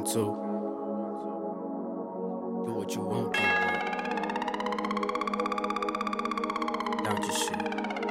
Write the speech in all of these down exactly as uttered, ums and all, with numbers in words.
One, two. Do what you want to, but down your shit.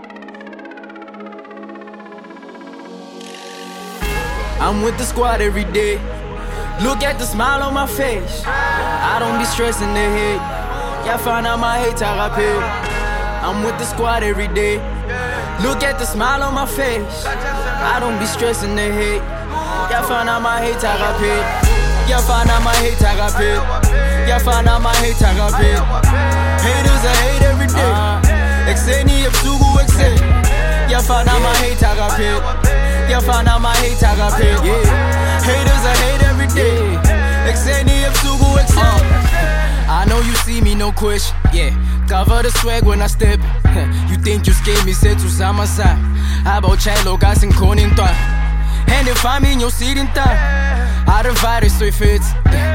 I'm with the squad every day. Look at the smile on my face. I don't be stressing the hate. Y'all find out my hate thérapie. I'm with the squad every day. Look at the smile on my face. I don't be stressing the hate. Y'all find out my hate thérapie. Y'all find out my hate thérapie. Y'all find out my hate thérapie. Haters I hate every day. Exeni ebusuku ekuseni. Y'all find out my hate thérapie. Y'all find out my hate thérapie. Haters I hate every day. Exeni ebusuku ekuseni. I know you see me, no question. Yeah, cover the swag when I step. You think you scared me, said to sama side. How about chalo gas and corn in time? And if I'm in your seat in time, I divide it so it fits.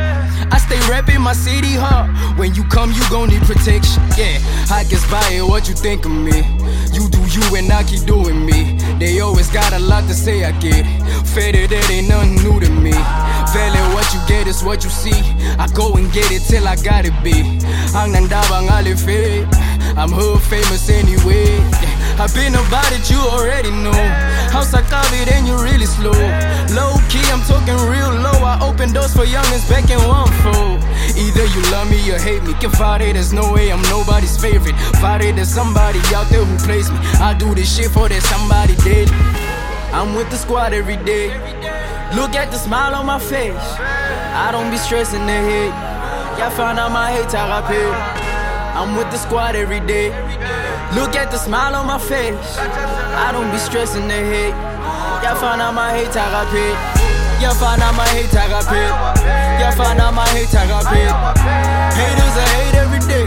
I stay rapping my city hard. When you come, you gon' need protection. Yeah, I guess by it, what you think of me? You do you and I keep doing me. They always got a lot to say, I get it. Faded, it ain't nothing new to me. Valid, what you get is what you see. I go and get it till I got it be. Ang nandaba ngalife. I'm hood famous anyway. I've been about it, you already know. House I call it and you really slow. Low key, I'm talking real low. I open doors for youngins back in one fold. Either you love me or hate me. Can fight it, there's no way I'm nobody's favorite. Fight it, there's somebody out there who plays me. I do this shit for that somebody dead. I'm with the squad every day. Look at the smile on my face. I don't be stressing the hate. Y'all find out my hate thérapie. I'm with the squad every day. Look at the smile on my face. I don't be stressing the hate. Y'all find out my hate thérapie. Y'all find out my hate thérapie. Y'all find out my hate thérapie. Haters I hate every day.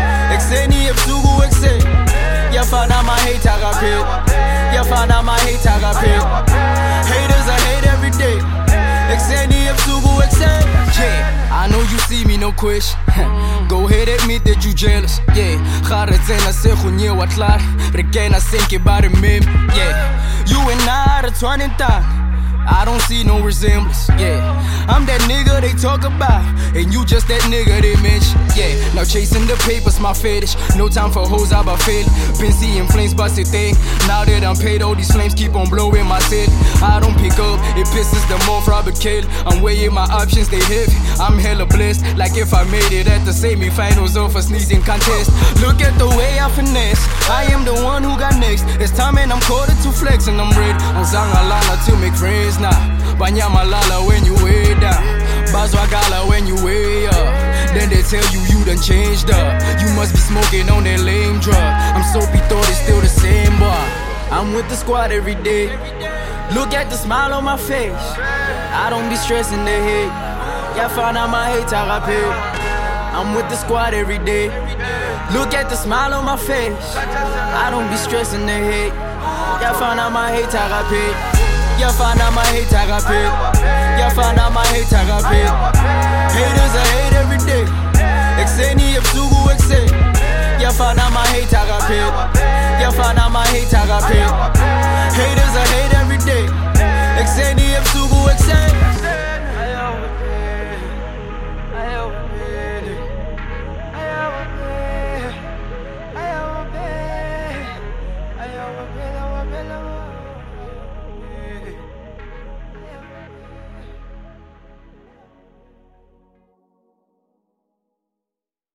Exeni ebusuku ekuseni. Y'all find out my hate thérapie. Y'all find out my hate thérapie. Haters I hate every day. Exeni ebusuku ekuseni. Yeah, I know you see me, no question. Go ahead, admit that you jealous. Yeah, Kharadzena se khunye wa klar. Regena senke bare mem. Yeah, you and I are twenty times. I don't see no resemblance, yeah. I'm that nigga they talk about, and you just that nigga they mention, yeah. Now chasing the papers, my fetish. No time for hoes, I about failing. Been seeing flames bust it thing. Now that I'm paid, all these flames keep on blowing my city. I don't pick up, it pisses them off, Robert Kill. I'm weighing my options, they heavy. I'm hella blessed, like if I made it at the semi-finals of a sneezing contest. Look at the way I finesse. I am the one who got next. It's time and I'm called to flex and I'm ready. On Zangalana to make friends. Nah, Banyamalala when you way down, Bazwagala when you way up. Then they tell you you done changed up. You must be smoking on that lame drug. I'm so thought it's still the same, boy. I'm with the squad every day. Look at the smile on my face. I don't be stressing the hate. Y'all find out my hate thérapie. I'm with the squad every day. Look at the smile on my face. I don't be stressing the hate. Y'all find out my hate thérapie. Y'all find out my hate thérapie. Y'all find out my hate thérapie. Haters I hate every day. Exeni ebusuku ekuseni. Y'all find out my hate thérapie. Y'all find out my hate thérapie. Haters I hate every day. Exeni ebusuku ekuseni. I